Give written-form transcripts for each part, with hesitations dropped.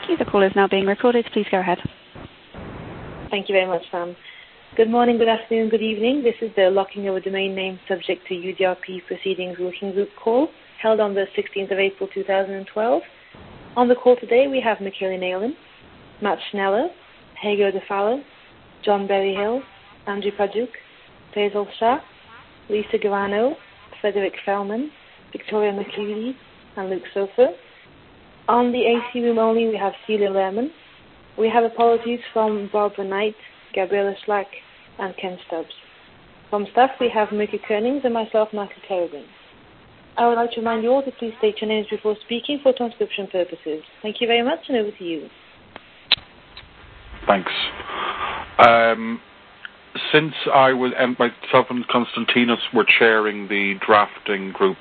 you. The call is now being recorded. Please go ahead. Thank you very much, Sam. Good morning, good afternoon, good evening. This is the locking of a domain name subject to UDRP proceedings working group call held on the 16th of April 2012. On the call today we have Michaela Nalen, Matt Schneller, Hago de Fowler, John Berryhill, Andrew Pajuk, Faisal Shah, Lisa Guarano, Frederick Fellman, Victoria McCready, and Luke Sofer. On the AC room only, we have Celia Lerman. We have apologies from Barbara Knight, Gabriella Schlack, and Ken Stubbs. From staff, we have Mika Koenings and myself, Michael Kerrigan. I would like to remind you all to please state your names before speaking for transcription purposes. Thank you very much, and over to you. Thanks. Since myself and Konstantinos were chairing the drafting group,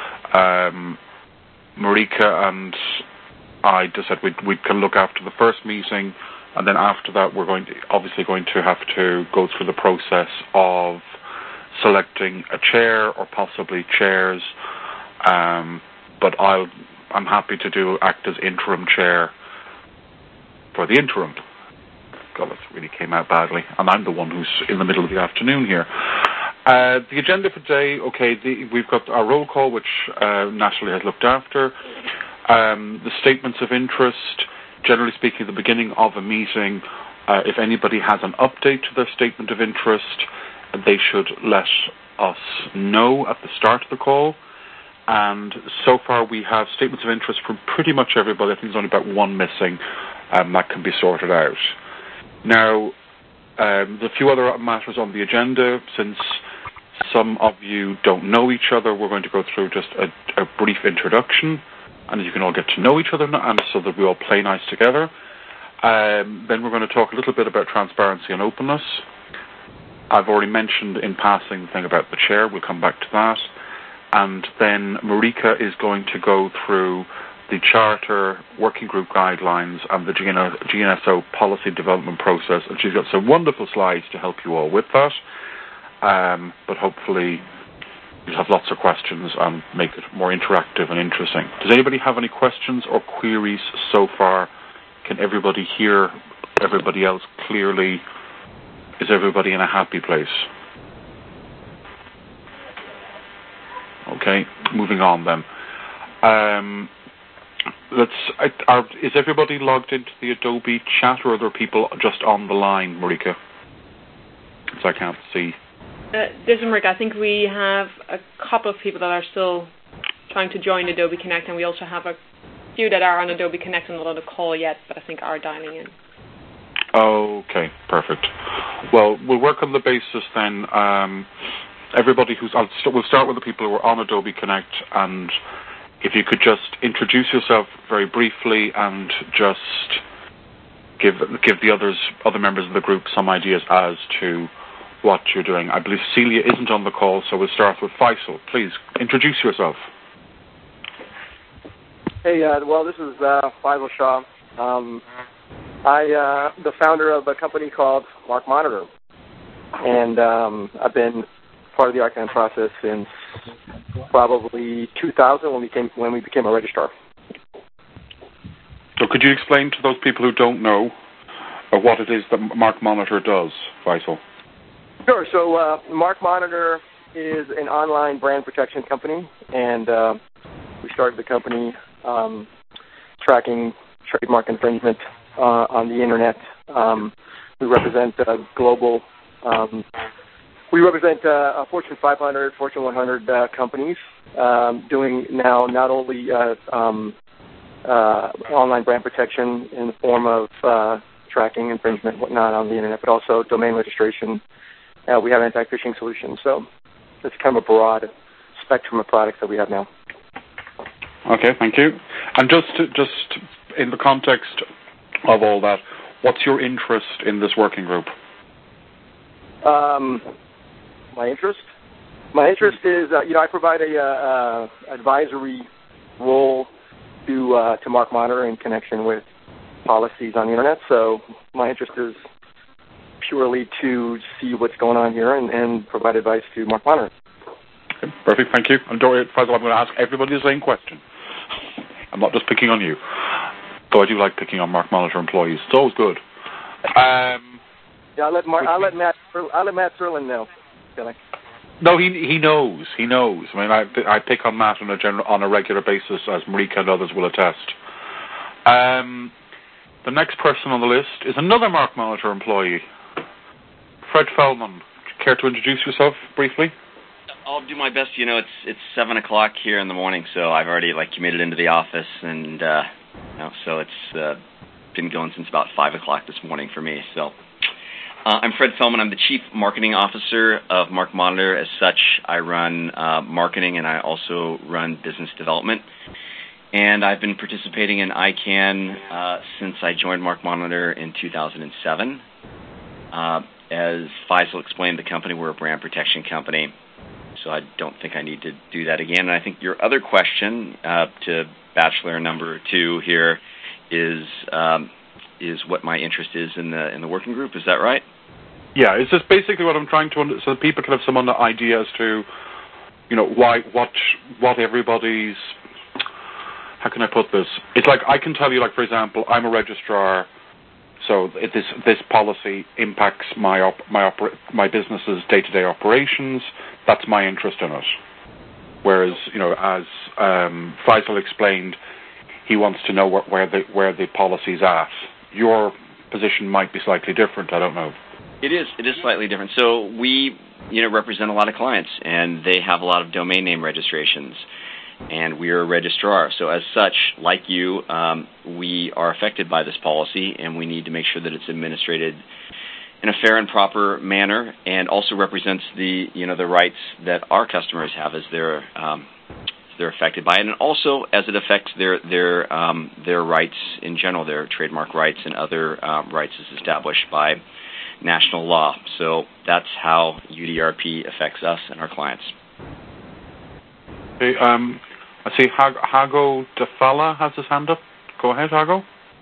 Marika and I decided we can look after the first meeting, and then after that we're going to have to go through the process of selecting a chair or possibly chairs. But I'm happy to act as interim chair for the interim. God, that really came out badly, and I'm the one who's in the middle of the afternoon here. The agenda for today, we've got our roll call, which Natalie has looked after. The statements of interest, generally speaking, at the beginning of a meeting, if anybody has an update to their statement of interest, they should let us know at the start of the call. And so far we have statements of interest from pretty much everybody. I think there's only about one missing. That can be sorted out. Now, there's a few other matters on the agenda. Since some of you don't know each other, we're going to go through just a brief introduction, and you can all get to know each other, and so that we all play nice together. Then we're going to talk a little bit about transparency and openness. I've already mentioned in passing the thing about the chair. We'll come back to that. And then Marika is going to go through the Charter Working Group Guidelines and the GNSO Policy Development Process. And she's got some wonderful slides to help you all with that. But hopefully you'll have lots of questions and make it more interactive and interesting. Does anybody have any questions or queries so far? Can everybody hear everybody else clearly? Is everybody in a happy place? Okay, moving on then. Is everybody logged into the Adobe chat, or are there people just on the line, Marika? So I can't see. This is Marika. I think we have a couple of people that are still trying to join Adobe Connect, and we also have a few that are on Adobe Connect and not on the call yet, but I think are dialing in. Okay, perfect. Well, we'll work on the basis then. Everybody we'll start with the people who are on Adobe Connect, and if you could just introduce yourself very briefly and just give the other members of the group some ideas as to what you're doing. I believe Celia isn't on the call, so we'll start with Faisal. Please introduce yourself. Hey, this is Faisal Shah. I'm the founder of a company called Mark Monitor, and I've been part of the Arcan process since probably 2000 when we became a registrar. So could you explain to those people who don't know what it is that Mark Monitor does, Faisal? Sure. So Mark Monitor is an online brand protection company, and we started the company tracking trademark infringement on the Internet. We represent global... We represent Fortune 500, Fortune 100 companies doing now not only online brand protection in the form of tracking infringement and whatnot on the Internet, but also domain registration. We have anti-phishing solutions. So it's kind of a broad spectrum of products that we have now. Okay, thank you. And just in the context of all that, what's your interest in this working group? My interest is, I provide a advisory role to Mark Monitor in connection with policies on the Internet. So my interest is purely to see what's going on here and provide advice to Mark Monitor. Okay, perfect, thank you. And Doria, first of all, I'm going to ask everybody the same question. I'm not just picking on you. Though I do like picking on Mark Monitor employees. It's always good. Yeah, I'll let Matt Serlin know. No, he knows. He knows. I mean, I pick on Matt on a regular basis, as Marika and others will attest. The next person on the list is another Mark Monitor employee, Fred Fellman. Care to introduce yourself briefly? I'll do my best. It's 7 o'clock here in the morning, so I've already commuted into the office, and so it's been going since about 5 o'clock this morning for me. So I'm Fred Fellman. I'm the Chief Marketing Officer of Mark Monitor. As such, I run marketing, and I also run business development. And I've been participating in ICANN since I joined Mark Monitor in 2007. As Faisal explained, the company, we're a brand protection company, so I don't think I need to do that again. And I think your other question to Bachelor number 2 here is what my interest is in the working group. Is that right? Yeah, it's just basically what I'm trying to so that people can have some idea as to, what everybody's. How can I put this? It's like I can tell you, for example, I'm a registrar, so this policy impacts my business's day-to-day operations. That's my interest in it. Whereas, as Faisal explained, he wants to know where the policy's at. Your position might be slightly different. I don't know. It is slightly different. So we, represent a lot of clients, and they have a lot of domain name registrations. And we are a registrar. So as such, like you, we are affected by this policy, and we need to make sure that it's administrated in a fair and proper manner, and also represents the rights that our customers have as they're affected by it, and also as it affects their rights in general, their trademark rights and other rights as established by national law. So that's how UDRP affects us and our clients. Okay, I see Hago Defala has his hand up. Go ahead, Hago.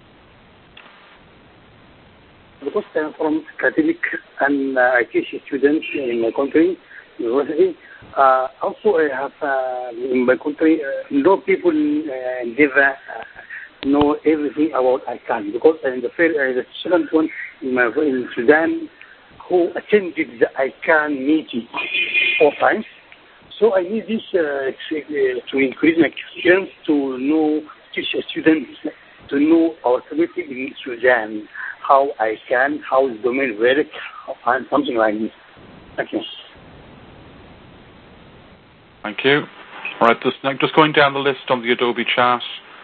Because I'm from academic and I teach students in my country, university. Also, I have in my country, no people never know everything about ICANN. Because the second one in Sudan, who attended the ICANN meeting 4 times. So I need this to increase my experience to teach students to know our community in Sudan, how how the domain works, and something like this. Thank you. Thank you. All right, just going down the list on the Adobe chat.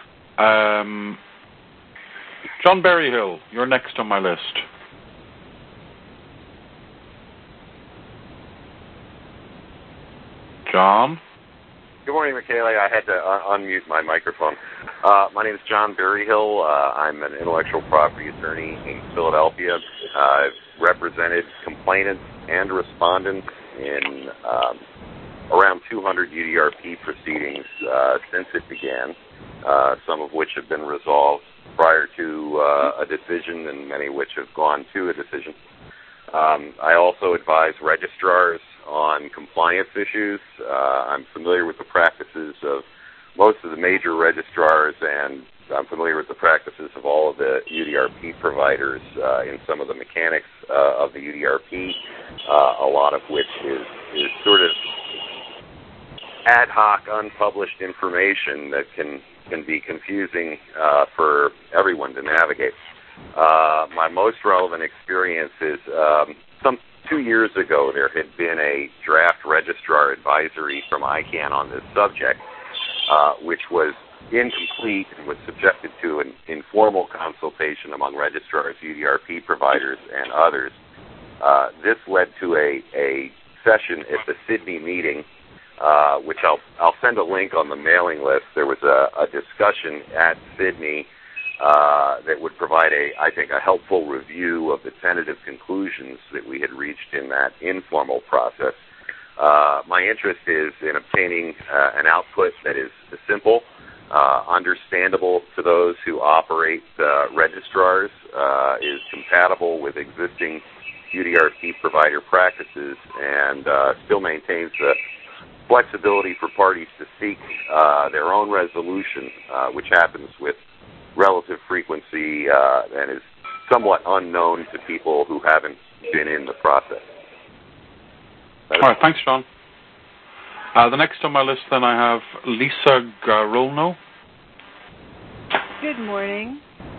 John Berryhill, you're next on my list. John? Good morning, Michele. I had to unmute my microphone. My name is John Berryhill. I'm an intellectual property attorney in Philadelphia. I've represented complainants and respondents in around 200 UDRP proceedings since it began, some of which have been resolved prior to a decision and many which have gone to a decision. I also advise registrars on compliance issues. I'm familiar with the practices of most of the major registrars, and I'm familiar with the practices of all of the UDRP providers in some of the mechanics of the UDRP, a lot of which is sort of ad hoc, unpublished information that can be confusing for everyone to navigate. My most relevant experience is some 2 years ago there had been a draft registrar advisory from ICANN on this subject, which was incomplete and was subjected to an informal consultation among registrars, UDRP providers, and others. This led to a session at the Sydney meeting, which I'll send a link on the mailing list. There was a discussion at Sydney that would provide I think, a helpful review of the tentative conclusions that we had reached in that informal process. My interest is in obtaining an output that is simple, understandable to those who operate registrars, is compatible with existing UDRP provider practices, and still maintains the flexibility for parties to seek their own resolution, which happens with relative frequency and is somewhat unknown to people who haven't been in the process. All right, thanks, John. The next on my list, then, I have Lisa Garolno. Good morning.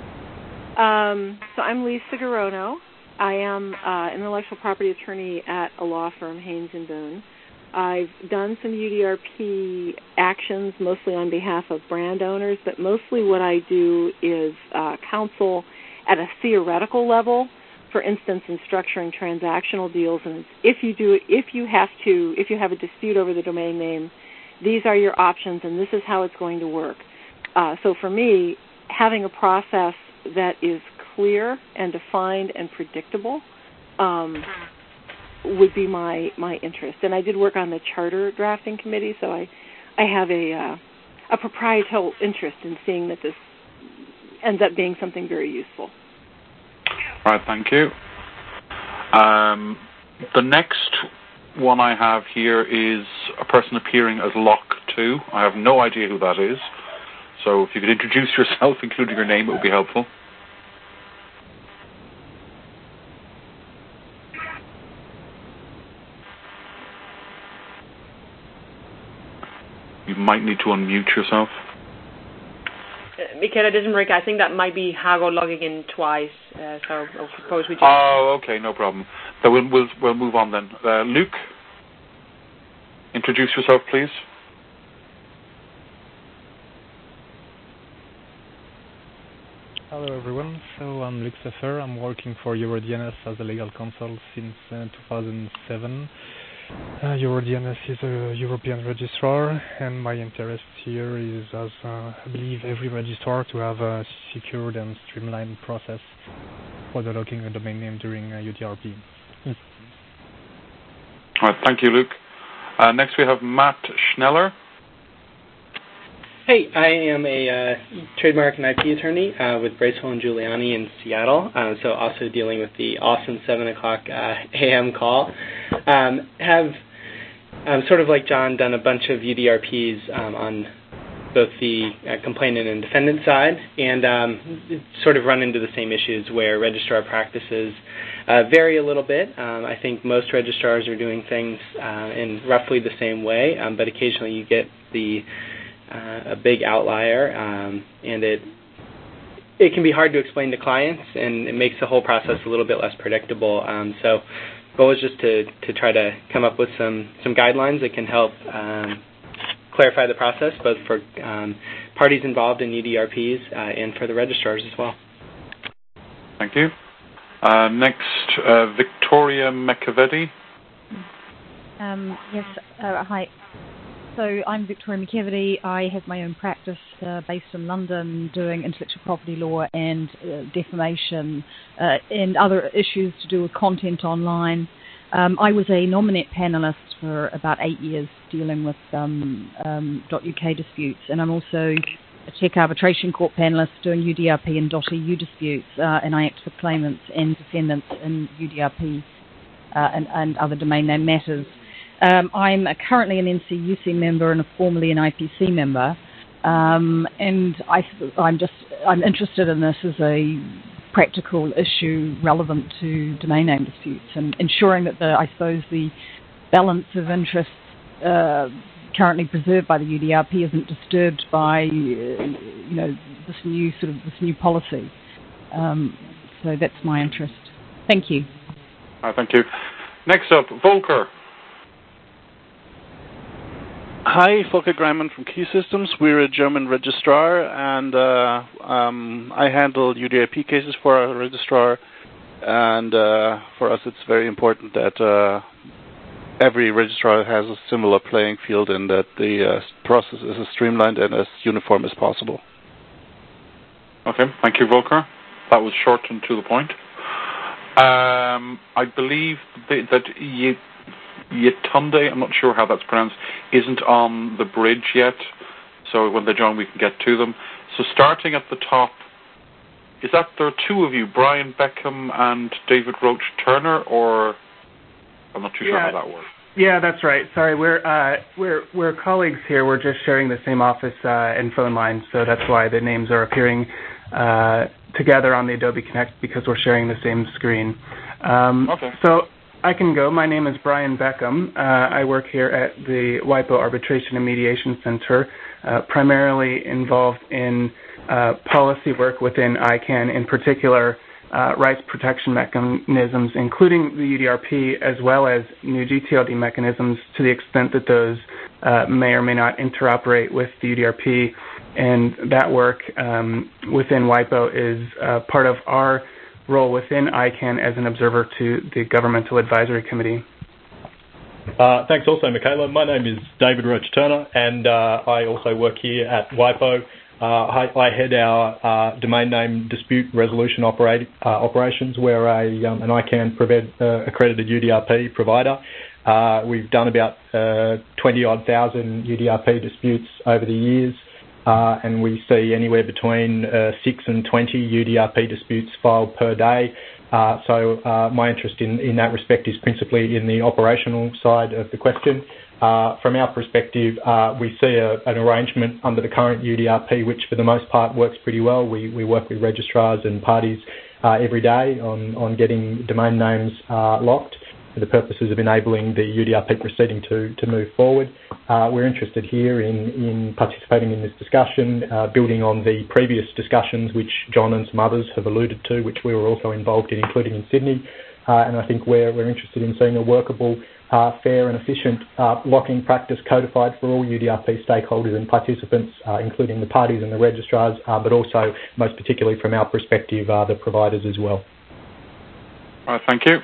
So I'm Lisa Garolno. I am an intellectual property attorney at a law firm, Haynes & Boone. I've done some UDRP actions, mostly on behalf of brand owners, but mostly what I do is counsel at a theoretical level. For instance, in structuring transactional deals, and if you have a dispute over the domain name, these are your options, and this is how it's going to work. So for me, having a process that is clear and defined and predictable would be my interest. And I did work on the charter drafting committee, so I have a proprietorial interest in seeing that this ends up being something very useful. All right, thank you. The next one I have here is a person appearing as Lock 2. I have no idea who that is. So if you could introduce yourself, including your name, it would be helpful. You might need to unmute yourself. Michaela Dizenbrink, I think that might be Hago logging in twice, so I suppose we just... Oh, okay, no problem. So we'll move on then. Luke, introduce yourself, please. Hello, everyone. So I'm Luc Seffer. I'm working for EuroDNS as a legal counsel since 2007. EuroDNS is a European registrar, and my interest here is, as I believe every registrar, to have a secured and streamlined process for the locking a domain name during UDRP. All right, thank you, Luke. Next we have Matt Schneller. Hey, I am a trademark and IP attorney with Bracewell & Giuliani in Seattle, so also dealing with the awesome 7 o'clock a.m. call. Have, sort of like John, done a bunch of UDRPs on both the complainant and defendant side, and sort of run into the same issues where registrar practices vary a little bit. I think most registrars are doing things in roughly the same way, but occasionally you get a big outlier, and it can be hard to explain to clients, and it makes the whole process a little bit less predictable. So the goal is just to try to come up with some guidelines that can help clarify the process, both for parties involved in UDRPs and for the registrars as well. Thank you. Next, Victoria McAvedy. Yes, hi. So I'm Victoria McAvedy. I have my own practice based in London doing intellectual property law and defamation and other issues to do with content online. I was a Nominet panelist for about 8 years dealing with .uk disputes, and I'm also a Czech Arbitration Court panelist doing UDRP and .eu disputes, and I act for claimants and defendants in UDRP and other domain name matters. I'm currently an NCUC member and formerly an IPC member, and I'm interested in this as a practical issue relevant to domain name disputes and ensuring that the balance of interests currently preserved by the UDRP isn't disturbed by this new policy. So that's my interest. Thank you. Thank you. Next up, Volker. Hi, Volker Greimann from Key Systems. We're a German registrar, and I handle UDRP cases for our registrar. And for us, it's very important that every registrar has a similar playing field and that the process is as streamlined and as uniform as possible. Okay, thank you, Volker. That was short and to the point. I believe that Yetunde, I'm not sure how that's pronounced, isn't on the bridge yet. So when they join, we can get to them. So starting at the top, is that there are two of you, Brian Beckham and David Roach Turner, or I'm not too sure how that works. Yeah, that's right. Sorry, we're colleagues here. We're just sharing the same office and phone line, so that's why the names are appearing together on the Adobe Connect because we're sharing the same screen. So I can go. My name is Brian Beckham. I work here at the WIPO Arbitration and Mediation Center, primarily involved in policy work within ICANN, in particular rights protection mechanisms, including the UDRP, as well as new GTLD mechanisms to the extent that those may or may not interoperate with the UDRP. And that work within WIPO is part of our role within ICANN as an observer to the Governmental Advisory Committee. Thanks also, Michaela. My name is David Roach Turner, and I also work here at WIPO. I head our domain name dispute resolution operations. We're an ICANN accredited UDRP provider. We've done about 20-odd thousand UDRP disputes over the years, and we see anywhere between 6 and 20 UDRP disputes filed per day. So my interest in that respect is principally in the operational side of the question. From our perspective, we see an arrangement under the current UDRP, which for the most part works pretty well. We work with registrars and parties every day on getting domain names locked for the purposes of enabling the UDRP proceeding to move forward. We're interested here in participating in this discussion, building on the previous discussions which John and some others have alluded to, which we were also involved in, including in Sydney. And I think we're interested in seeing a workable, fair and efficient locking practice codified for all UDRP stakeholders and participants, including the parties and the registrars, but also, most particularly from our perspective, the providers as well. All right, thank you.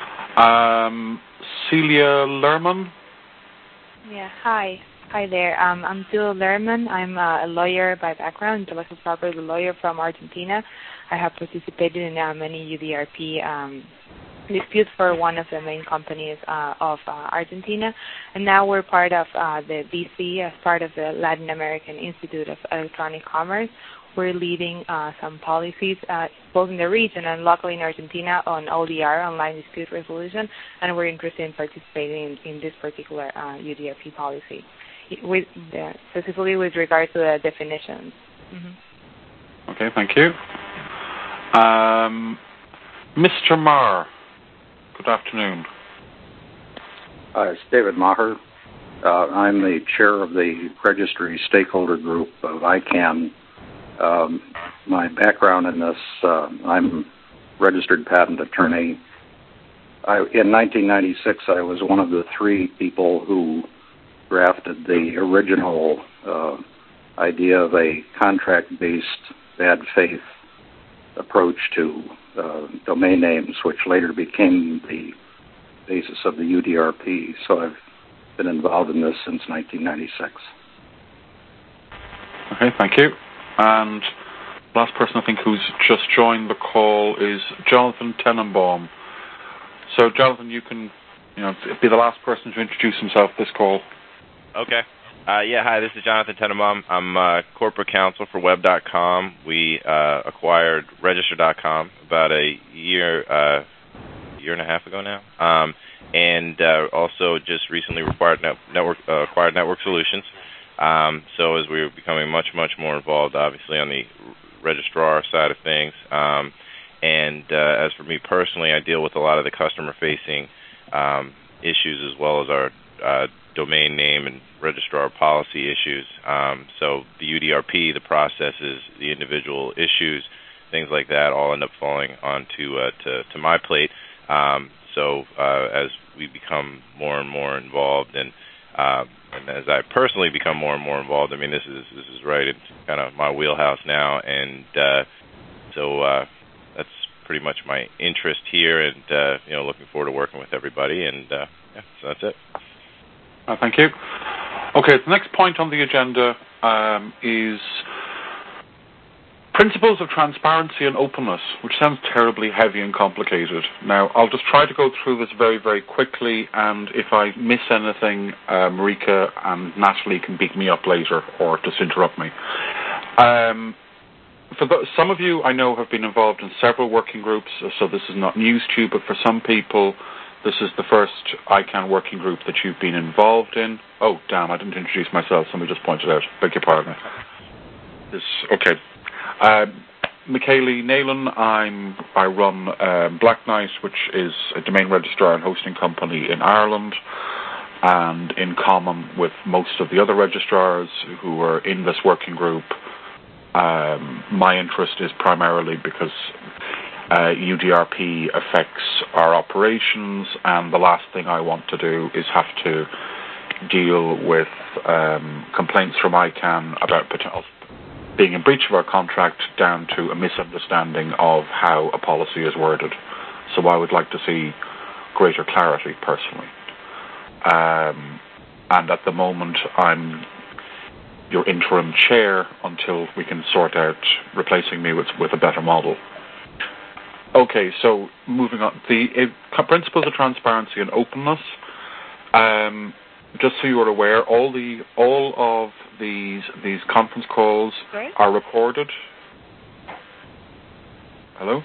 Celia Lerman? Yeah, hi. Hi there. I'm Celia Lerman. I'm a lawyer by background, intellectual property lawyer from Argentina. I have participated in many UDRP disputes for one of the main companies of Argentina, and now we're part of the DC as part of the Latin American Institute of Electronic Commerce. We're leading some policies both in the region and locally in Argentina on ODR, online dispute resolution, and we're interested in participating in this particular UDRP policy, specifically with regard to the definitions. Mm-hmm. Okay, thank you. Mr. Maher, good afternoon. It's David Maher. I'm the chair of the registry stakeholder group of ICANN. My background in this, I'm a registered patent attorney. In 1996, I was one of the 3 people who drafted the original idea of a contract-based bad faith approach to domain names, which later became the basis of the UDRP. So I've been involved in this since 1996. Okay, thank you. And last person I think who's just joined the call is Jonathan Tenenbaum. So Jonathan, you can be the last person to introduce himself this call. Okay. Hi, this is Jonathan Tenenbaum. I'm corporate counsel for Web.com. We acquired Register.com about a year and a half ago now, and also just recently acquired Network Solutions. So as we were becoming much more involved, obviously, on the registrar side of things. And as for me personally, I deal with a lot of the customer-facing issues as well as our domain name and registrar policy issues. So the UDRP, the processes, the individual issues, things like that all end up falling onto to my plate. So as we become more and more involved and as I personally become more and more involved, I mean, this is right. It's kind of my wheelhouse now, and so that's pretty much my interest here, and looking forward to working with everybody. And so that's it. Thank you. Okay, the next point on the agenda is principles of transparency and openness, which sounds terribly heavy and complicated. Now, I'll just try to go through this very, very quickly, and if I miss anything, Marika and Natalie can beat me up later or just interrupt me. Some of you I know have been involved in several working groups, so this is not news to you, but for some people, this is the first ICANN working group that you've been involved in. Oh, damn, I didn't introduce myself. Somebody just pointed out. Beg your pardon. Okay. Michaeli Naylan. I run Black Knight, which is a domain registrar and hosting company in Ireland, and in common with most of the other registrars who are in this working group, my interest is primarily because UDRP affects our operations, and the last thing I want to do is have to deal with complaints from ICANN about being in breach of our contract down to a misunderstanding of how a policy is worded. So I would like to see greater clarity personally. And at the moment I'm your interim chair until we can sort out replacing me with a better model. Okay, so moving on. The principles of transparency and openness. Just so you're aware, all of these conference calls are recorded. Hello?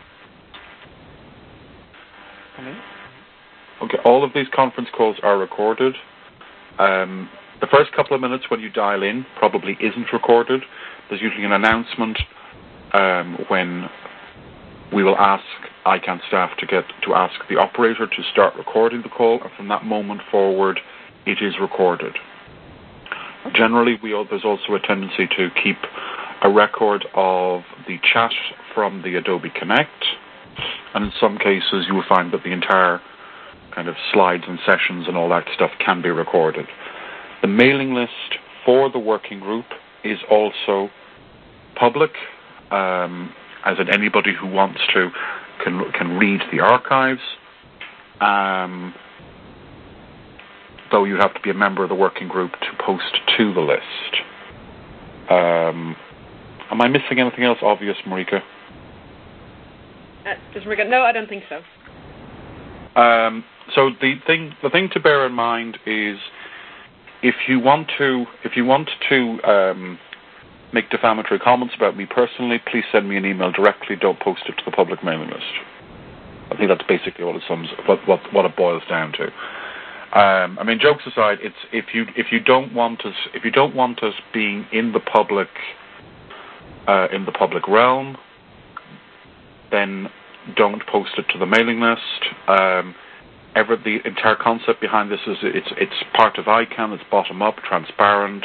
Hello? Okay, all of these conference calls are recorded. The first couple of minutes when you dial in probably isn't recorded. There's usually an announcement when we will ask ICANN staff to ask the operator to start recording the call, and from that moment forward, it is recorded. Okay. Generally, there's also a tendency to keep a record of the chat from the Adobe Connect, and in some cases, you will find that the entire kind of slides and sessions and all that stuff can be recorded. The mailing list for the working group is also public, as in anybody who wants to can read the archives, though you have to be a member of the working group to post to the list. Am I missing anything else obvious, Marika? Just Marika? No, I don't think so. So the thing to bear in mind is if you want to make defamatory comments about me personally, please send me an email directly. Don't post it to the public mailing list. I think that's basically what it boils down to. I mean, jokes aside, it's if you don't want us being in the public realm, then don't post it to the mailing list. The entire concept behind this is it's part of ICANN. It's bottom up, transparent.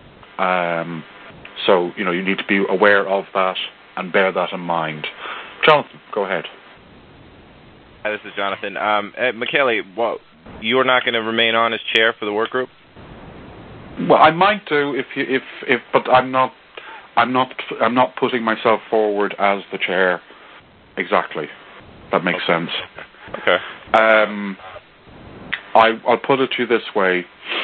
So you need to be aware of that and bear that in mind. Jonathan, go ahead. Hi, this is Jonathan. Michaeli, you're not going to remain on as chair for the work group? Well, I might do but I'm not putting myself forward as the chair. Exactly. That makes sense. Okay. I'll put it to you this way.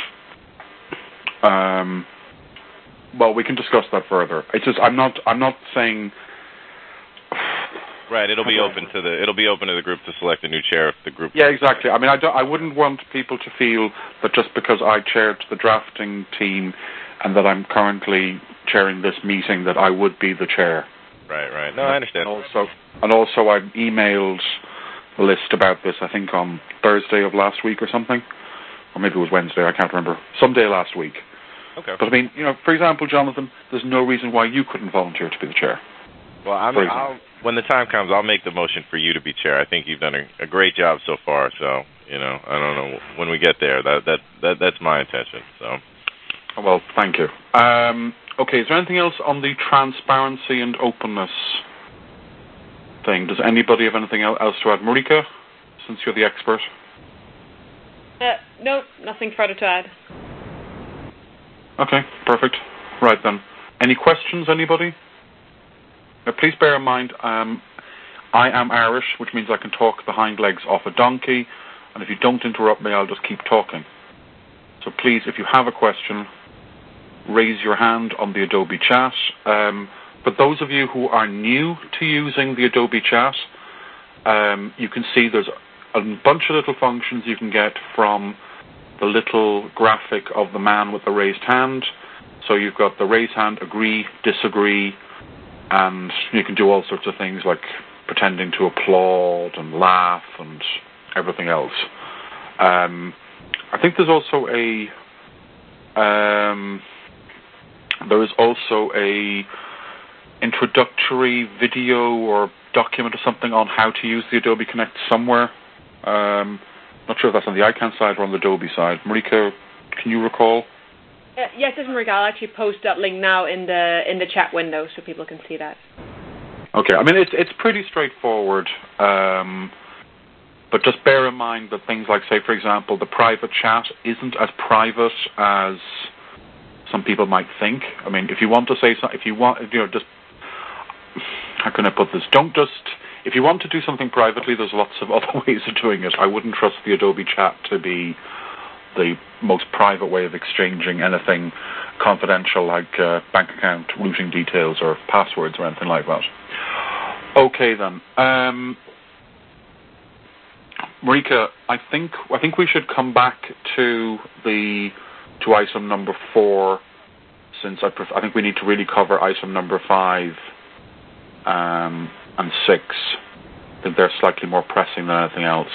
Well, we can discuss that further. It's just I'm not saying. Right, it'll be open to the group to select a new chair if the group. Yeah, exactly. I mean, I wouldn't want people to feel that just because I chaired the drafting team and that I'm currently chairing this meeting that I would be the chair. Right. No, I understand. And also, I emailed the list about this. I think on Thursday of last week or something, or maybe it was Wednesday. I can't remember. Some day last week. Okay. But I mean, for example, Jonathan, there's no reason why you couldn't volunteer to be the chair. Well, when the time comes, I'll make the motion for you to be chair. I think you've done a great job so far. So, I don't know when we get there. That's my intention. So. Well, thank you. Okay, is there anything else on the transparency and openness thing? Does anybody have anything else to add? Marika, since you're the expert. No, nothing further to add. Okay, perfect. Right then. Any questions, anybody? Now, please bear in mind, I am Irish, which means I can talk the hind legs off a donkey, and if you don't interrupt me, I'll just keep talking. So please, if you have a question, raise your hand on the Adobe Chat. For those of you who are new to using the Adobe Chat, you can see there's a bunch of little functions you can get from the little graphic of the man with the raised hand. So you've got the raised hand, agree, disagree, and you can do all sorts of things like pretending to applaud and laugh and everything else. I think there's also introductory video or document or something on how to use the Adobe Connect somewhere? Not sure if that's on the ICANN side or on the Adobe side. Marika, can you recall? Yes, this is Marika. I'll actually post that link now in the chat window so people can see that. Okay, I mean it's pretty straightforward, but just bear in mind that things like, say, for example, the private chat isn't as private as some people might think. I mean, if you want to say something, if you want, just how can I put this? If you want to do something privately, there's lots of other ways of doing it. I wouldn't trust the Adobe chat to be the most private way of exchanging anything confidential like bank account routing details or passwords or anything like that. Okay then, Marika, I think we should come back to item number 4, since I think we need to really cover item number 5 and 6. I think they're slightly more pressing than anything else.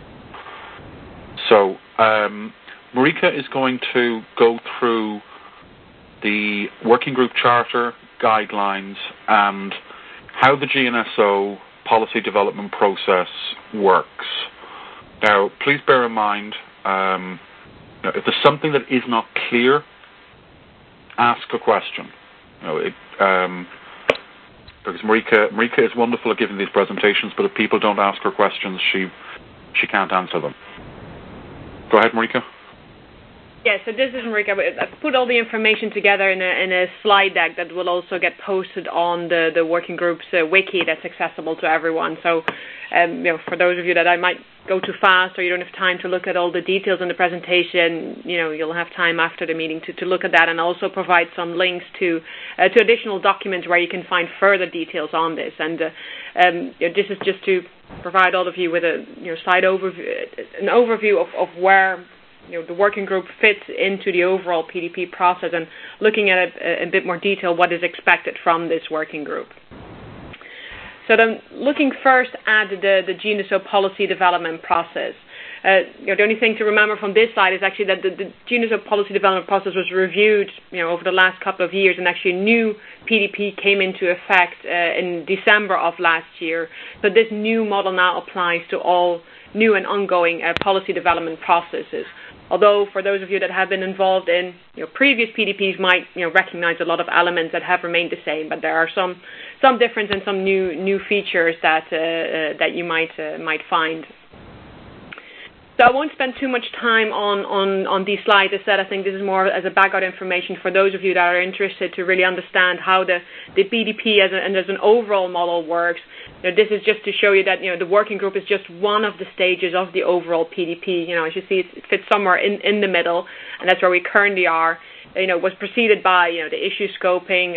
So Marika is going to go through the working group charter, guidelines, and how the GNSO policy development process works. Now, please bear in mind, if there's something that is not clear, ask a question. Because Marika is wonderful at giving these presentations, but if people don't ask her questions, she can't answer them. Go ahead, Marika. Yeah, so this is Marika. I've put all the information together in a slide deck that will also get posted on the working group's wiki that's accessible to everyone. So, for those of you that I might go too fast or you don't have time to look at all the details in the presentation, you'll have time after the meeting to look at that, and also provide some links to additional documents where you can find further details on this. And this is just to provide all of you with a slide overview, an overview of where the working group fits into the overall PDP process, and looking at it in a bit more detail what is expected from this working group. So then, looking first at the GNSO policy development process. The only thing to remember from this slide is actually that the GNSO policy development process was reviewed over the last couple of years, and actually new PDP came into effect in December of last year. So this new model now applies to all new and ongoing policy development processes. Although for those of you that have been involved in previous PDPs might recognize a lot of elements that have remained the same, but there are some difference and some new features that you might find. So I won't spend too much time on these slides. As I said, I think this is more as a background information for those of you that are interested to really understand how the PDP as an overall model works. This is just to show you that the working group is just one of the stages of the overall PDP. As you see, it fits somewhere in the middle, and that's where we currently are. It was preceded by the issue scoping,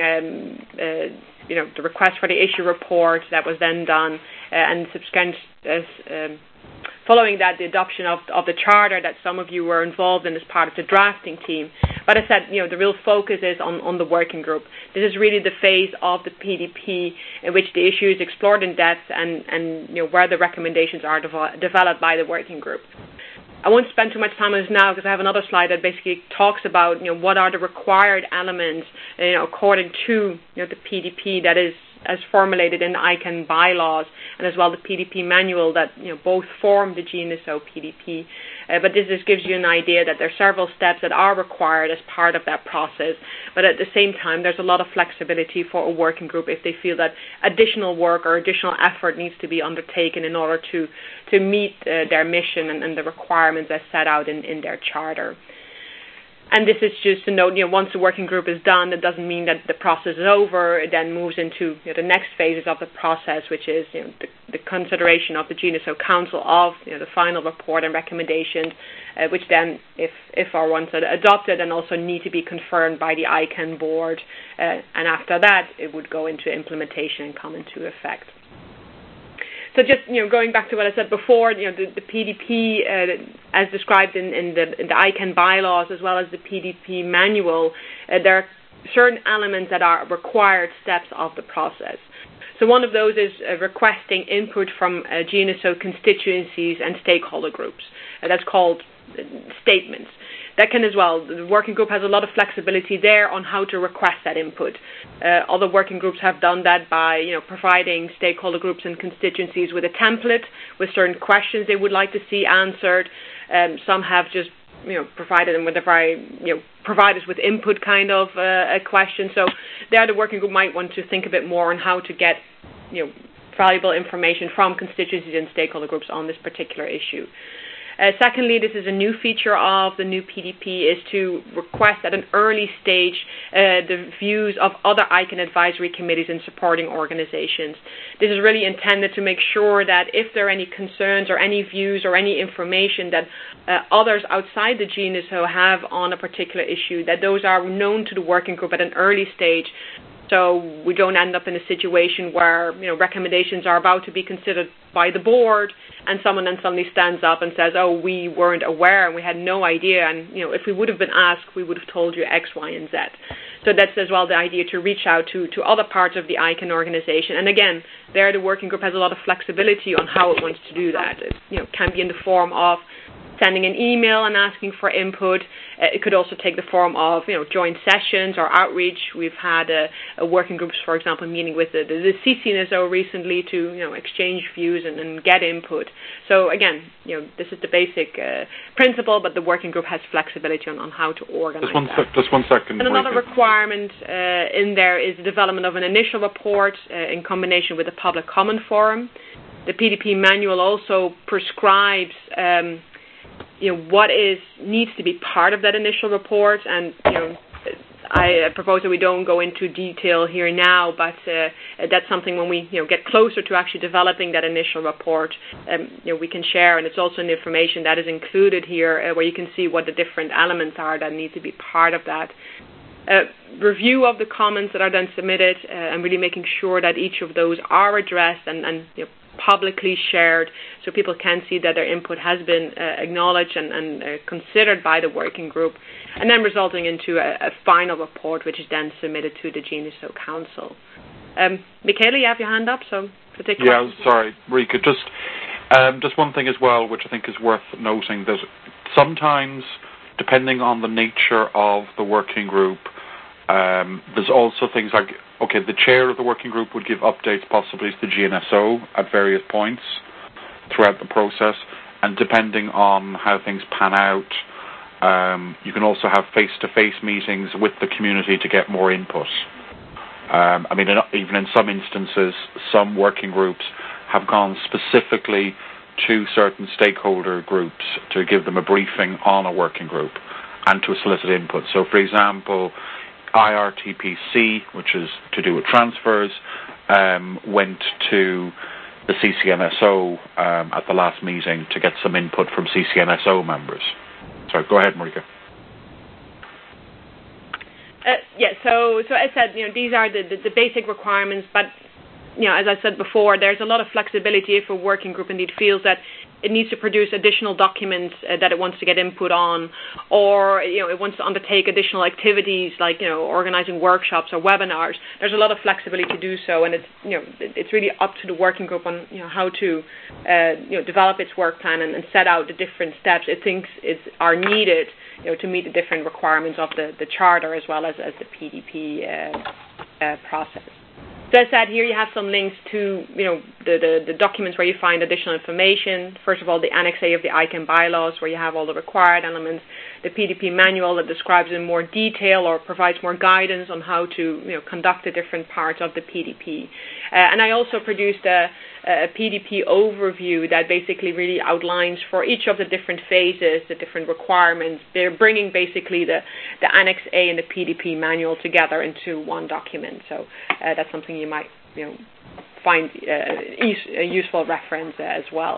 the request for the issue report that was then done, and subsequent. Following that, the adoption of the charter that some of you were involved in as part of the drafting team. But as I said, the real focus is on the working group. This is really the phase of the PDP in which the issue is explored in depth and where the recommendations are developed by the working group. I won't spend too much time on this now because I have another slide that basically talks about what are the required elements according to the PDP that is as formulated in the ICANN bylaws, and as well the PDP manual that both form the GNSO PDP. But this just gives you an idea that there are several steps that are required as part of that process. But at the same time, there's a lot of flexibility for a working group if they feel that additional work or additional effort needs to be undertaken in order to meet their mission and the requirements as set out in their charter. And this is just to note, once the working group is done, that doesn't mean that the process is over. It then moves into the next phases of the process, which is the consideration of the GNSO Council of the final report and recommendations, which then, if or once adopted, and also need to be confirmed by the ICANN board. And after that, it would go into implementation and come into effect. So just going back to what I said before, the PDP as described in the ICANN bylaws as well as the PDP manual, there are certain elements that are required steps of the process. So one of those is requesting input from GNSO constituencies and stakeholder groups. That's called statements. That can as well, the working group has a lot of flexibility there on how to request that input. Other working groups have done that by providing stakeholder groups and constituencies with a template with certain questions they would like to see answered. Some have just provided them with a very, provide us with input kind of a question. So there the working group might want to think a bit more on how to get, valuable information from constituencies and stakeholder groups on this particular issue. Secondly, this is a new feature of the new PDP, is to request at an early stage the views of other ICANN advisory committees and supporting organizations. This is really intended to make sure that if there are any concerns or any views or any information that others outside the GNSO have on a particular issue, that those are known to the working group at an early stage, so we don't end up in a situation where recommendations are about to be considered by the board and someone then suddenly stands up and says, oh, we weren't aware and we had no idea, and if we would have been asked, we would have told you X, Y, and Z. So that's as well the idea to reach out to other parts of the ICANN organization. And again, there the working group has a lot of flexibility on how it wants to do that. It can be in the form of sending an email and asking for input. It could also take the form of joint sessions or outreach. We've had a working groups, for example, meeting with the CCNSO recently to exchange views and get input. So again, this is the basic principle, but the working group has flexibility on how to organize Just one second. And another requirement in there is the development of an initial report in combination with a public comment forum. The PDP manual also prescribes what needs to be part of that initial report, and I propose that we don't go into detail here now, but that's something when we get closer to actually developing that initial report, we can share, and it's also information that is included here where you can see what the different elements are that need to be part of that. Review of the comments that are then submitted and really making sure that each of those are addressed and publicly shared so people can see that their input has been acknowledged and considered by the working group, and then resulting into a final report which is then submitted to the GNSO Council. Michaela, you have your hand up, so take questions. Yeah, sorry, Rika. Just one thing as well, which I think is worth noting, that sometimes, depending on the nature of the working group, there's also things like, the chair of the working group would give updates possibly to the GNSO at various points throughout the process, and depending on how things pan out, you can also have face-to-face meetings with the community to get more input. Even in some instances, some working groups have gone specifically to certain stakeholder groups to give them a briefing on a working group and to solicit input. So, for example, IRTPC, which is to do with transfers, went to the CCNSO at the last meeting to get some input from CCNSO members. Sorry, go ahead, Marika. So as I said, these are the basic requirements, but as I said before, there's a lot of flexibility if a working group indeed feels that it needs to produce additional documents that it wants to get input on, or it wants to undertake additional activities like organizing workshops or webinars. There's a lot of flexibility to do so, and it's really up to the working group on how to develop its work plan and set out the different steps it thinks are needed to meet the different requirements of the charter as well as the PDP process. So as I said, here you have some links to the documents where you find additional information. First of all, the Annex A of the ICANN bylaws, where you have all the required elements. The PDP manual that describes in more detail or provides more guidance on how to conduct the different parts of the PDP. And I also produced a PDP overview that basically really outlines for each of the different phases, the different requirements. They're bringing basically the Annex A and the PDP manual together into one document. So that's something you might find a useful reference as well.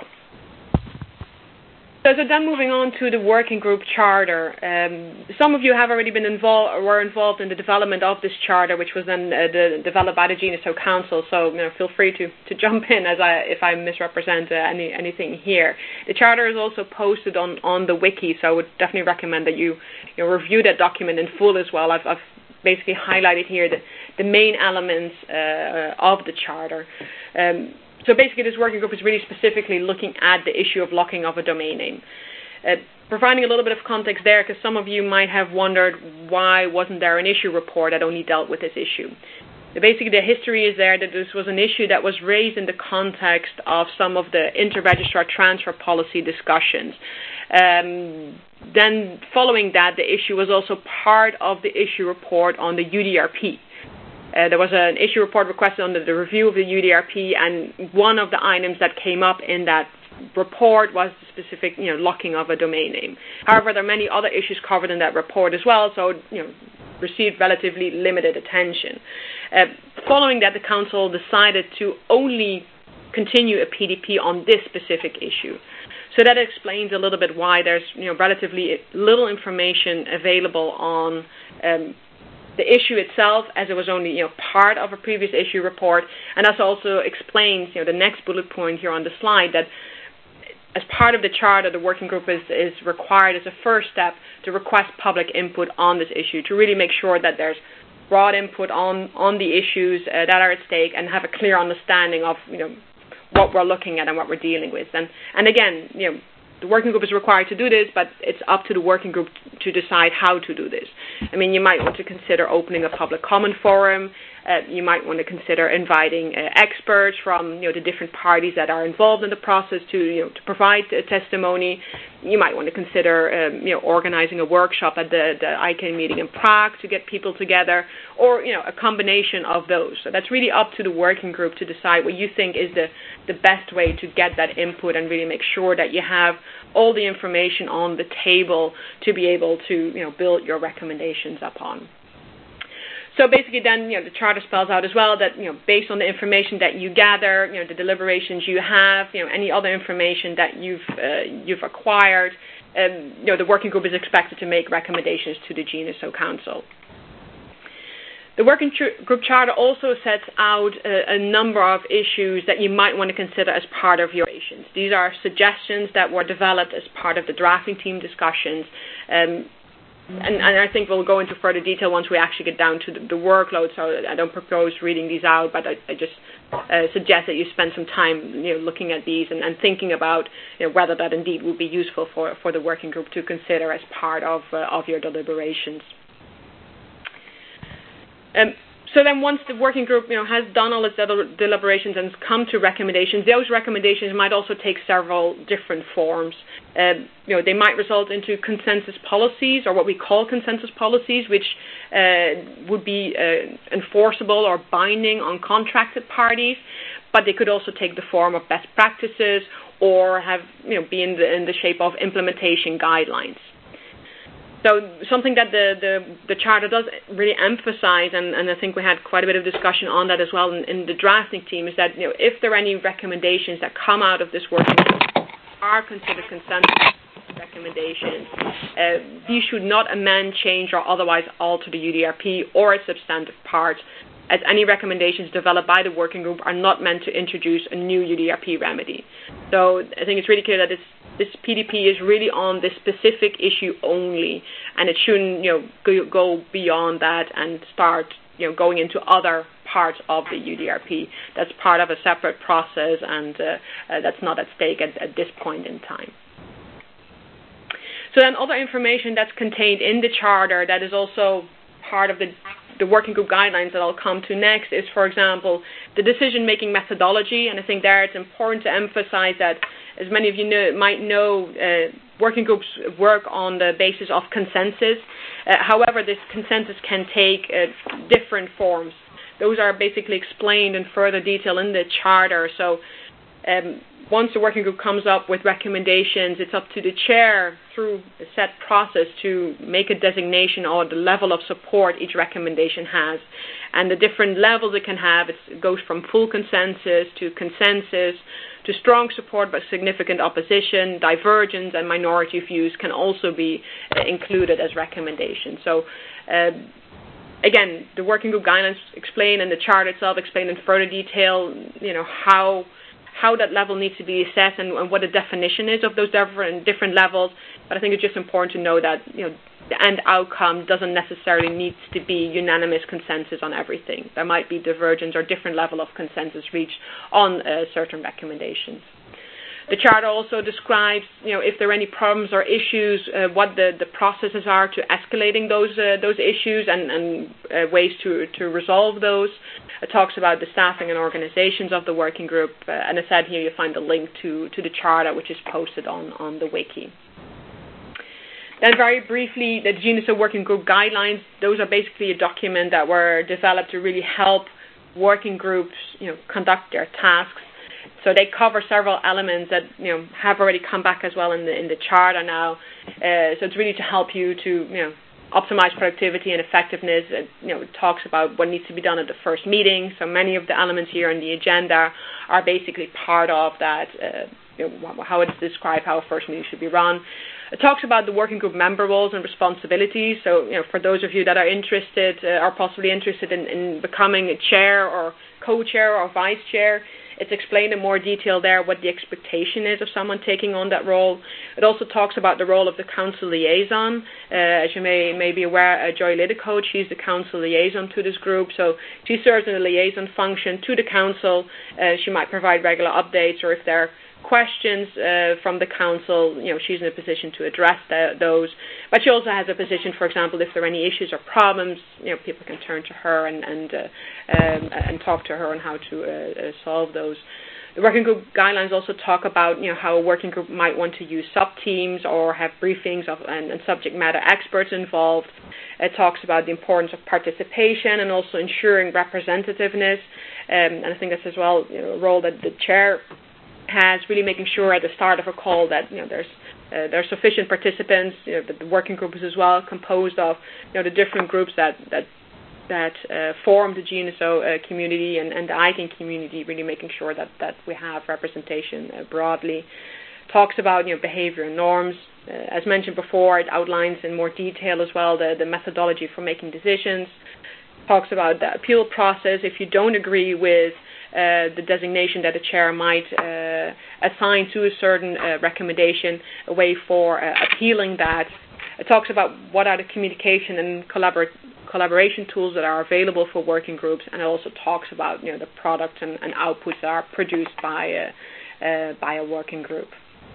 So then moving on to the working group charter. Some of you have already been were involved in the development of this charter, which was then developed by the GNSO Council. So feel free to jump in if I misrepresent anything here. The charter is also posted on the wiki, so I would definitely recommend that you review that document in full as well. I've basically highlighted here the main elements of the charter. So basically, this working group is really specifically looking at the issue of locking of a domain name. Providing a little bit of context there, because some of you might have wondered why wasn't there an issue report that only dealt with this issue. Basically, the history is there that this was an issue that was raised in the context of some of the inter-registrar transfer policy discussions. Then following that, the issue was also part of the issue report on the UDRP. There was an issue report requested under the review of the UDRP, and one of the items that came up in that report was the specific, locking of a domain name. However, there are many other issues covered in that report as well, so, received relatively limited attention. Following that, the Council decided to only continue a PDP on this specific issue. So that explains a little bit why there's, relatively little information available on the issue itself, as it was only, part of a previous issue report, and that also explains, the next bullet point here on the slide, that as part of the charter, the working group is required as a first step to request public input on this issue, to really make sure that there's broad input on the issues that are at stake, and have a clear understanding of, what we're looking at and what we're dealing with. And again, the working group is required to do this, but it's up to the working group to decide how to do this. I mean, you might want to consider opening a public comment forum. You might want to consider inviting experts from the different parties that are involved in the process to provide testimony. You might want to consider organizing a workshop at the ICANN meeting in Prague to get people together, or a combination of those. So that's really up to the working group to decide what you think is the best way to get that input and really make sure that you have all the information on the table to be able to build your recommendations upon. So basically then, the charter spells out as well that, based on the information that you gather, the deliberations you have, any other information that you've acquired, the working group is expected to make recommendations to the GNSO Council. The working group charter also sets out a number of issues that you might want to consider as part of your operations. These are suggestions that were developed as part of the drafting team discussions. And I think we'll go into further detail once we actually get down to the workload, so I don't propose reading these out, but I just suggest that you spend some time looking at these and thinking about whether that indeed would be useful for the working group to consider as part of your deliberations. So then once the working group has done all its deliberations and has come to recommendations, those recommendations might also take several different forms. They might result into consensus policies, or what we call consensus policies, which would be enforceable or binding on contracted parties, but they could also take the form of best practices or have be in the shape of implementation guidelines. So something that the charter does really emphasize, and I think we had quite a bit of discussion on that as well in the drafting team, is that if there are any recommendations that come out of this working group are considered consensus recommendations, these should not amend, change, or otherwise alter the UDRP or its substantive parts, as any recommendations developed by the working group are not meant to introduce a new UDRP remedy. So I think it's really clear that this PDP is really on this specific issue only, and it shouldn't go beyond that and start going into other parts of the UDRP. That's part of a separate process, and that's not at stake at this point in time. So then other information that's contained in the charter that is also part of the working group guidelines that I'll come to next is, for example, the decision-making methodology. And I think there it's important to emphasize that, as many of you might know, working groups work on the basis of consensus. However, this consensus can take different forms. Those are basically explained in further detail in the charter. So once the working group comes up with recommendations, it's up to the chair through a set process to make a designation or the level of support each recommendation has. And the different levels it can have, it goes from full consensus to strong support but significant opposition, divergence, and minority views can also be included as recommendations. So again, the working group guidelines explain, and the chart itself explain in further detail, how that level needs to be assessed and what the definition is of those different levels. But I think it's just important to know that the end outcome doesn't necessarily need to be unanimous consensus on everything. There might be divergence or different level of consensus reached on certain recommendations. The charter also describes, if there are any problems or issues, what the processes are to escalating those issues and ways to resolve those. It talks about the staffing and organizations of the working group, and as said here, you find a link to the charter, which is posted on the wiki. Then very briefly, the GNSO Working Group Guidelines, those are basically a document that were developed to really help working groups, conduct their tasks. So they cover several elements that have already come back as well in the charter now. So it's really to help you to optimize productivity and effectiveness. It talks about what needs to be done at the first meeting. So many of the elements here on the agenda are basically part of that. How it's described how a first meeting should be run. It talks about the working group member roles and responsibilities. So for those of you that are interested, are possibly interested in becoming a chair or co-chair or vice chair, it's explained in more detail there what the expectation is of someone taking on that role. It also talks about the role of the council liaison. As you may be aware, Joy Lidicote, she's the council liaison to this group. So she serves in a liaison function to the council. She might provide regular updates, or if there are questions from the council, she's in a position to address those. But she also has a position, for example, if there are any issues or problems, people can turn to her and talk to her on how to solve those. The working group guidelines also talk about how a working group might want to use sub-teams or have briefings and subject matter experts involved. It talks about the importance of participation and also ensuring representativeness. And I think that's as well a role that the chair has, really making sure at the start of a call that there's sufficient participants. That the working group is as well composed of the different groups that form the GNSO community and the ICANN community. Really making sure that we have representation broadly. Talks about behavior and norms. As mentioned before, it outlines in more detail as well the methodology for making decisions. Talks about the appeal process. If you don't agree with the designation that a chair might assign to a certain recommendation, a way for appealing that. It talks about what are the communication and collaboration tools that are available for working groups, and it also talks about the products and outputs that are produced by a working group.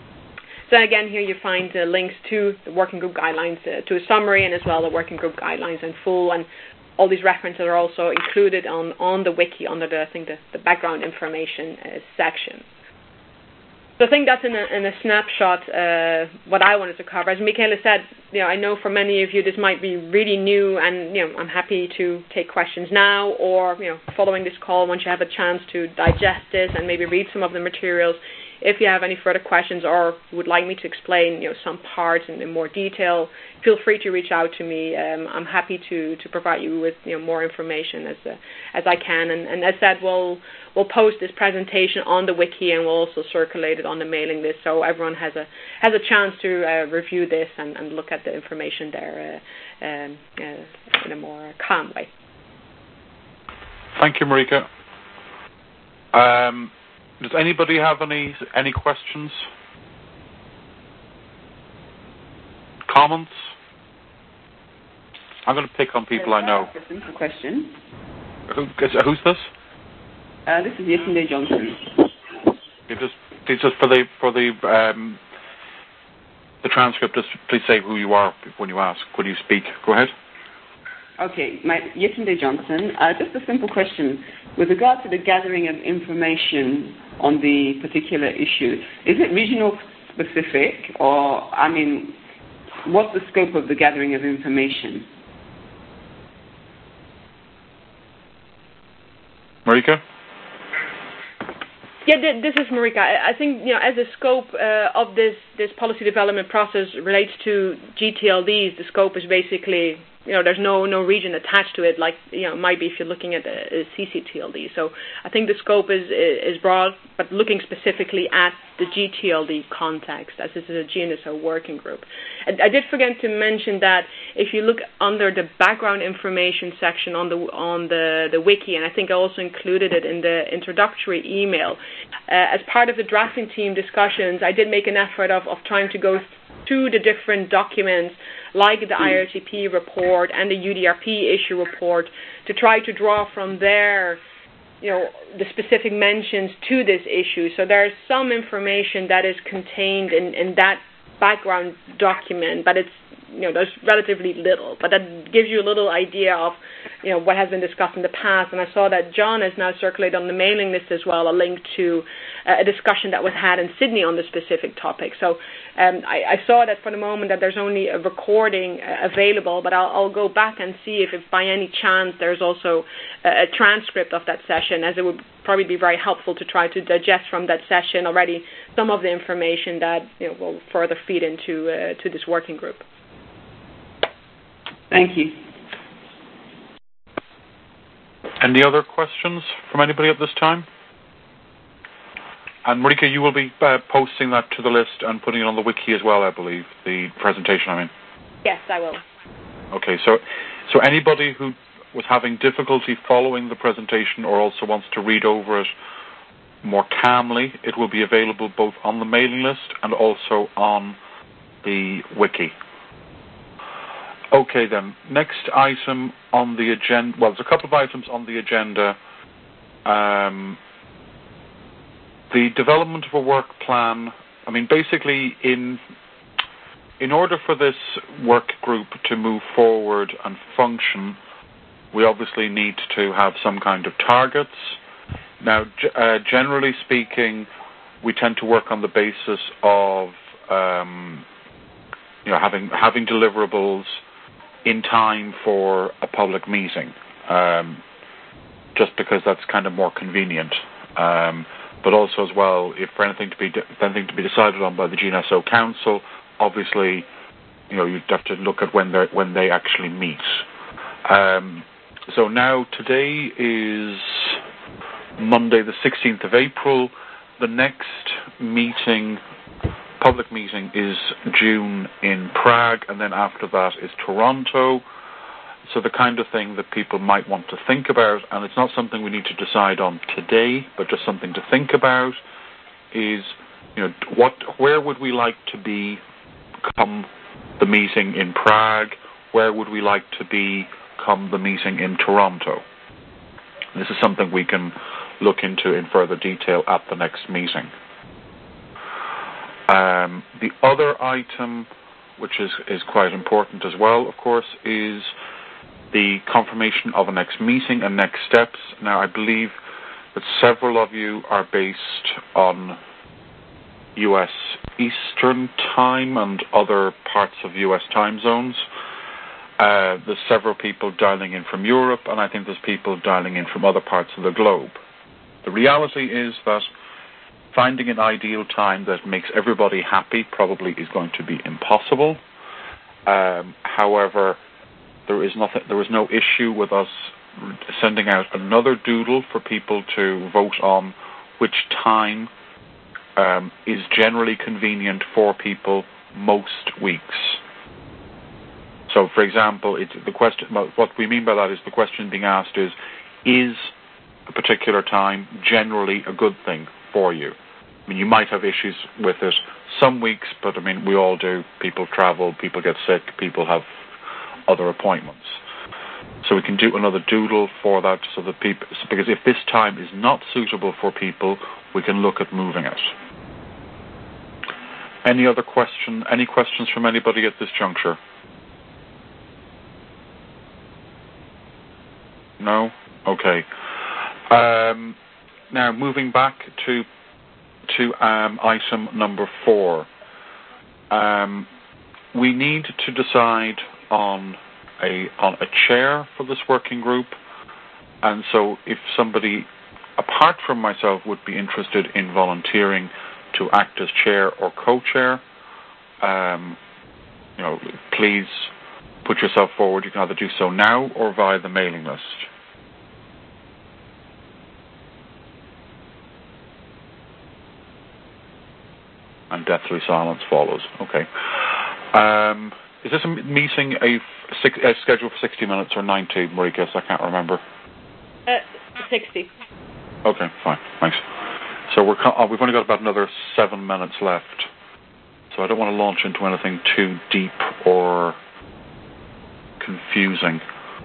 So again, here you find links to the working group guidelines, to a summary, and as well the working group guidelines in full. And all these references are also included on the wiki under the background information section. So I think that's in a snapshot what I wanted to cover. As Michaela said, I know for many of you this might be really new, and I'm happy to take questions now or following this call once you have a chance to digest this and maybe read some of the materials. If you have any further questions or would like me to explain some parts in more detail, feel free to reach out to me. I'm happy to provide you with more information as I can. And as said, we'll post this presentation on the wiki, and we'll also circulate it on the mailing list so everyone has a chance to review this and look at the information there in a more calm way. Thank you, Marika. Does anybody have any questions? Comments? I'm going to pick on people I know. A simple question. Who's this? This is Yetunde Johnson. Please just for the transcript, just please say who you are when you ask. When you speak, go ahead. Okay, Yetunde Johnson. Just a simple question. With regard to the gathering of information on the particular issue, is it regional specific, or, what's the scope of the gathering of information? Marika? Yeah, this is Marika. I think, as the scope of this policy development process relates to GTLDs, the scope is basically, there's no region attached to it, like, it might be if you're looking at a CCTLD. So I think the scope is broad, but looking specifically at the GTLD context, as this is a GNSO working group. And I did forget to mention that if you look under the background information section on the wiki, and I think I also included it in the introductory email, as part of the drafting team discussions, I did make an effort of trying to go through the different documents like the IRTP report and the UDRP issue report to try to draw from there, the specific mentions to this issue. So there's some information that is contained in that background document, but it's there's relatively little, but that gives you a little idea of what has been discussed in the past. And I saw that John has now circulated on the mailing list as well a link to a discussion that was had in Sydney on the specific topic. So I saw that for the moment that there's only a recording available, but I'll go back and see if by any chance there's also a transcript of that session, as it would probably be very helpful to try to digest from that session already some of the information that will further feed into to this working group. Thank you. Any other questions from anybody at this time? And Marika, you will be posting that to the list and putting it on the wiki as well, I believe, the presentation, I mean. Yes, I will. Okay, so anybody who was having difficulty following the presentation or also wants to read over it more calmly, it will be available both on the mailing list and also on the wiki. Okay, then. Next item on the agenda. Well, there's a couple of items on the agenda. The development of a work plan. I mean, basically, in order for this work group to move forward and function, we obviously need to have some kind of targets. Now, generally speaking, we tend to work on the basis of having deliverables in time for a public meeting, just because that's kind of more convenient. But also as well, if for anything to be decided on by the GNSO Council, obviously, you'd have to look at when they actually meet. So now today is Monday, the 16th of April. The next public meeting is June in Prague, and then after that is Toronto. So the kind of thing that people might want to think about, and it's not something we need to decide on today, but just something to think about, is where would we like to be come the meeting in Prague? Where would we like to be come the meeting in Toronto? This is something we can look into in further detail at the next meeting. The other item, which is quite important as well, of course, is the confirmation of a next meeting and next steps. Now, I believe that several of you are based on U.S. Eastern Time and other parts of U.S. time zones. There's several people dialing in from Europe, and I think there's people dialing in from other parts of the globe. The reality is that finding an ideal time that makes everybody happy probably is going to be impossible. However, there is no issue with us sending out another doodle for people to vote on which time is generally convenient for people most weeks. So, for example, the question. What we mean by that is the question being asked is a particular time generally a good thing for you? I mean, you might have issues with it some weeks, but I mean, we all do. People travel, people get sick, people have other appointments. So we can do another doodle for that, so that because if this time is not suitable for people, we can look at moving it. Any other question? Any questions from anybody at this juncture? No? Okay. Now, moving back to item number 4. We need to decide on a chair for this working group, and so if somebody apart from myself would be interested in volunteering to act as chair or co-chair, please put yourself forward. You can either do so now or via the mailing list. And deathly silence follows. Okay. Is this a meeting scheduled for 60 minutes or 90, Marika? I can't remember. 60. Okay, fine. Thanks. So we've only got about another 7 minutes left. So I don't want to launch into anything too deep or confusing.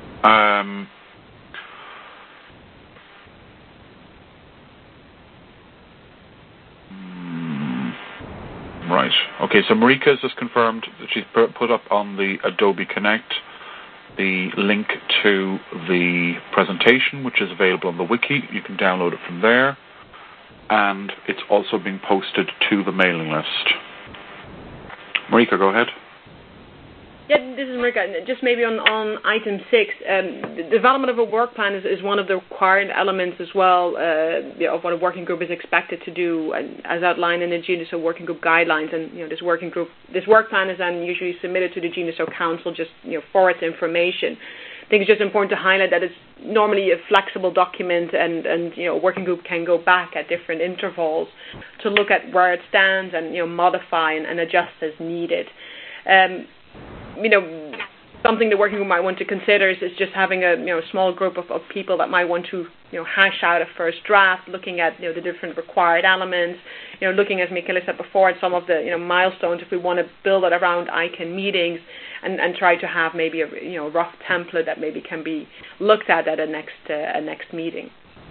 Right. Okay, so Marika has just confirmed that she's put up on the Adobe Connect the link to the presentation, which is available on the wiki. You can download it from there. And it's also being posted to the mailing list. Marika, go ahead. Yeah, this is Marika. Just maybe on item 6, the development of a work plan is one of the required elements as well of what a working group is expected to do, as outlined in the GNSO working group guidelines. And this work plan is then usually submitted to the GNSO Council just for its information. I think it's just important to highlight that it's normally a flexible document, and a working group can go back at different intervals to look at where it stands and modify and adjust as needed. Something the working group might want to consider is just having a small group of people that might want to hash out a first draft, looking at the different required elements, looking, as Michaela said before, at some of the milestones if we want to build it around ICANN meetings, and try to have maybe a rough template that maybe can be looked at a next meeting.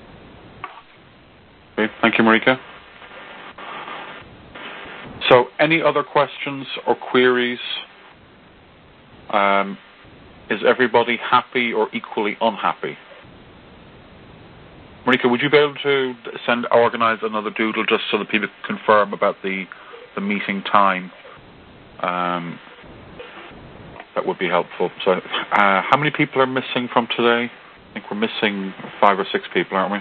Okay, thank you, Marika. So, any other questions or queries? Is everybody happy or equally unhappy? Marika, would you be able to organise another doodle just so that people can confirm about the meeting time? That would be helpful. So, how many people are missing from today? I think we're missing 5 or 6 people, aren't we?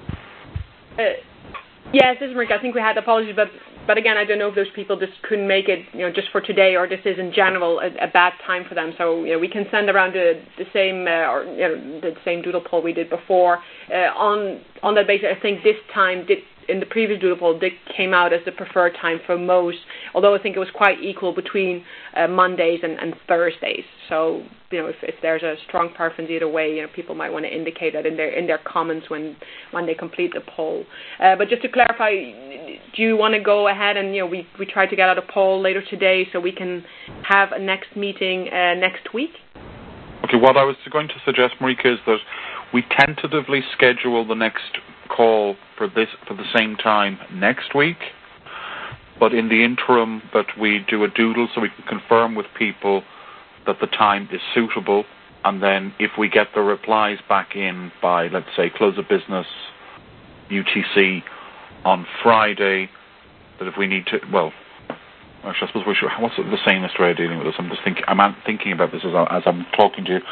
Yes, this is Marika. I think we had apologies, but again, I don't know if those people just couldn't make it, just for today, or this is in general a bad time for them. So, we can send around the same the same doodle poll we did before. On that basis, I think this time in the previous doodle poll came out as the preferred time for most, although I think it was quite equal between Mondays and Thursdays. So, if there's a strong preference either way, people might want to indicate that in their comments when they complete the poll. But just to clarify, do you want to go ahead and we try to get out a poll later today so we can have a next meeting next week? Okay, what I was going to suggest, Marika, is that we tentatively schedule the next call for the same time next week, but in the interim that we do a doodle so we can confirm with people that the time is suitable, and then if we get the replies back in by, let's say, close of business UTC on Friday, that if we need to, actually, I suppose we should. What's the sanest way of dealing with this? I'm thinking about this as I'm talking to you.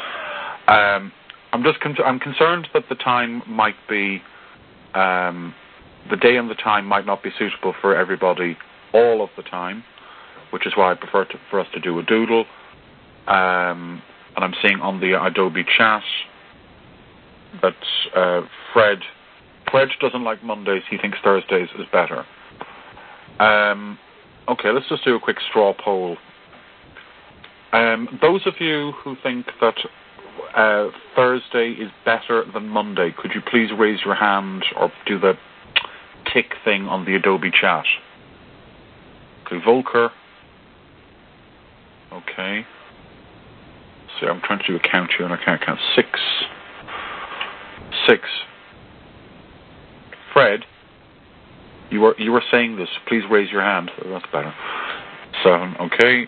I'm concerned that the time might be, the day and the time might not be suitable for everybody all of the time, which is why I prefer for us to do a doodle. And I'm seeing on the Adobe chat that Fred doesn't like Mondays. He thinks Thursdays is better. Okay, let's just do a quick straw poll. Those of you who think that Thursday is better than Monday, could you please raise your hand or do the tick thing on the Adobe chat? Okay, Volker. Okay. So I'm trying to do a count here and I can't count. 6. Fred, you were saying this. Please raise your hand. That's better. 7. Okay.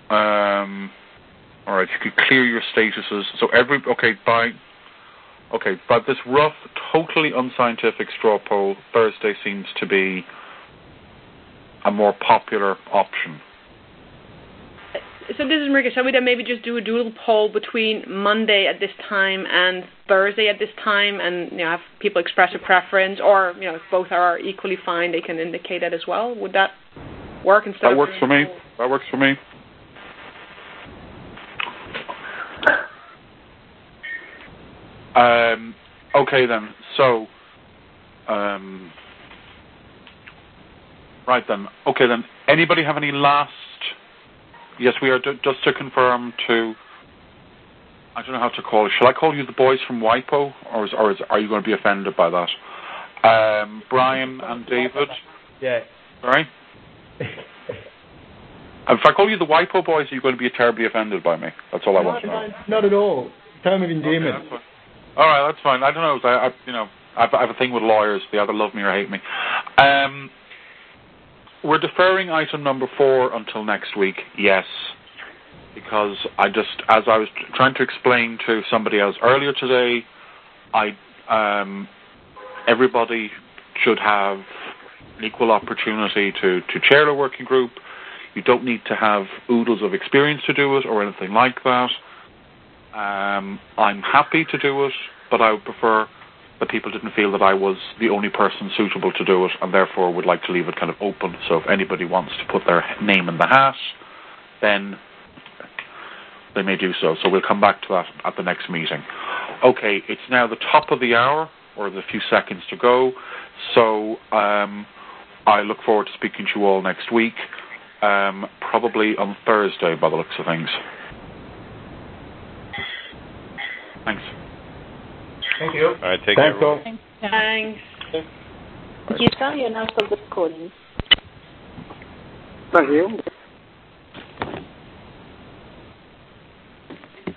All right. You could clear your statuses. So by this rough, totally unscientific straw poll, Thursday seems to be a more popular option. So this is Marika. Shall we then maybe just do a doodle poll between Monday at this time and Thursday at this time, and have people express a preference, or if both are equally fine, they can indicate that as well? Would that work? That works for me. That works for me. Okay then. So, right then. Okay then. Anybody have any last? Yes, we are. Just to confirm, I don't know how to call it. Shall I call you the boys from WIPO, or are you going to be offended by that? Brian and David. Yeah. Sorry. If I call you the WIPO boys, are you going to be terribly offended by me? That's all I want to know. Not at all. Term of endearment. Okay, all right, that's fine. I don't know. I have a thing with lawyers. They either love me or hate me. We're deferring item number 4 until next week. Yes, because as I was trying to explain to somebody else earlier today, everybody should have an equal opportunity to chair a working group. You don't need to have oodles of experience to do it or anything like that. I'm happy to do it, but I would prefer that people didn't feel that I was the only person suitable to do it, and therefore would like to leave it kind of open. So if anybody wants to put their name in the hat, then they may do so. So we'll come back to that at the next meeting. Okay, it's now the top of the hour, or the few seconds to go. So I look forward to speaking to you all next week, probably on Thursday by the looks of things. Thanks. Thank you. All right, take care. Thanks. Thanks. Gita, you're now still recording. Thank you.